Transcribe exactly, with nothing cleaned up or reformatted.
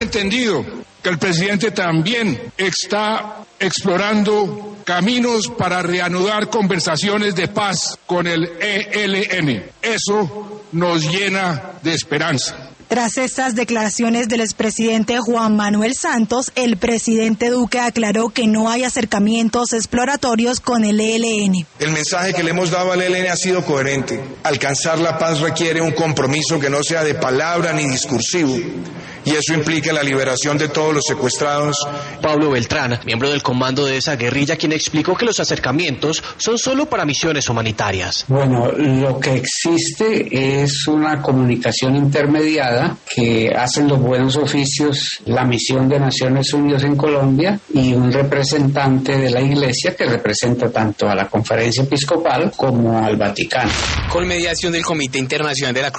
entendido que el presidente también está explorando caminos para reanudar conversaciones de paz con el E L N. Eso nos llena de esperanza. Tras estas declaraciones del expresidente Juan Manuel Santos, el presidente Duque aclaró que no hay acercamientos exploratorios con el E L N. El mensaje que le hemos dado al E L N ha sido coherente. Alcanzar la paz requiere un compromiso que no sea de palabra ni discursivo, y eso implica la liberación de todos los secuestrados. Pablo Beltrán, miembro del comando de esa guerrilla, quien explicó que los acercamientos son solo para misiones humanitarias. Bueno, lo que existe es una comunicación intermediada que hacen los buenos oficios la misión de Naciones Unidas en Colombia y un representante de la Iglesia que representa tanto a la Conferencia Episcopal como al Vaticano. Con mediación del Comité Internacional de la Cruz